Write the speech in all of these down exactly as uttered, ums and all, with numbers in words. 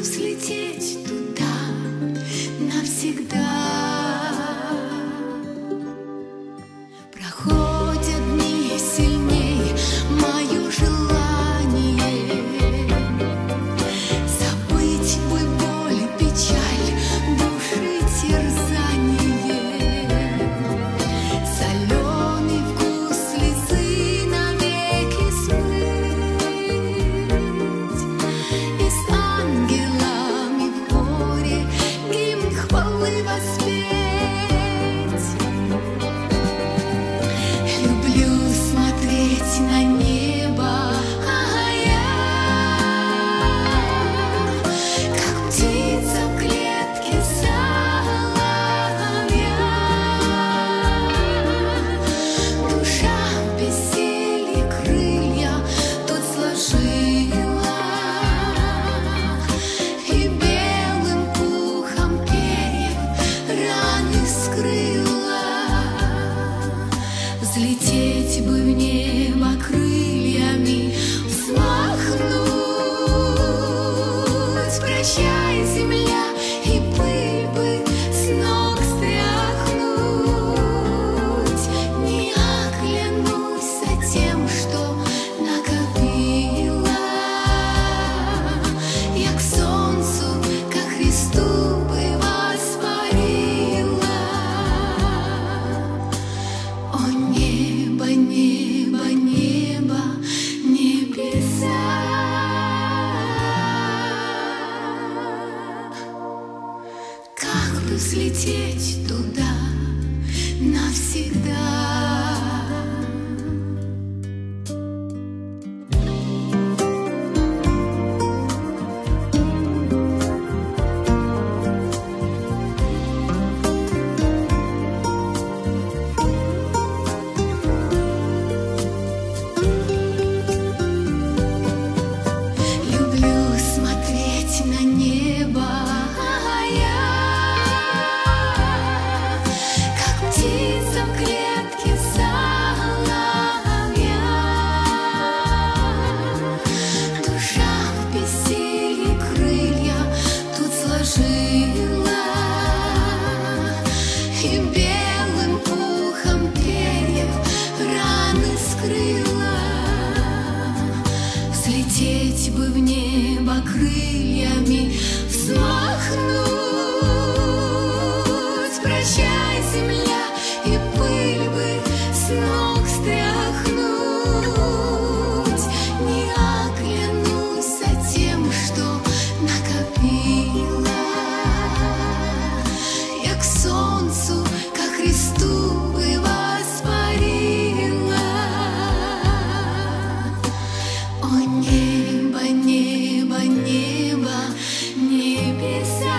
взлететь туда навсегда? Проходят дни сильней, мое желание забыть бы боль, печаль, души терзание. Соленый вкус слезы навеки смыть и с ангелами в горе гимн хвалы воспеть. Люблю смотреть на небо, а я, как птица в клетке соловья. Душа в бессилии крылья тут сложила и белым пухом перьев раны скрыла. Взлететь бы в небо крыльями, взмахнуть. Прощай, земля, и пыль бы с ног стряхнуть. Не оглянусь за тем, что накопила. Я к солнцу, ко Христу бы воспарила. О, небо, небо, небо, небеса. Как бы взлететь туда навсегда? Люблю смотреть на небо, а я, как птица в клетке соловья. Душа в бессилии крылья тут сложила и белым пухом перьев раны скрыла. Взлететь бы в небо крыльями, взмахнуть. Прощай, земля, и пыль бы с ног стряхнуть. Не оглянусь за тем, что накопила. Я к солнцу, ко Христу бы воспарила. О, небо, небо, небо, небеса.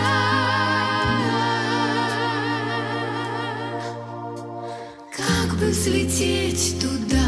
Как бы взлететь туда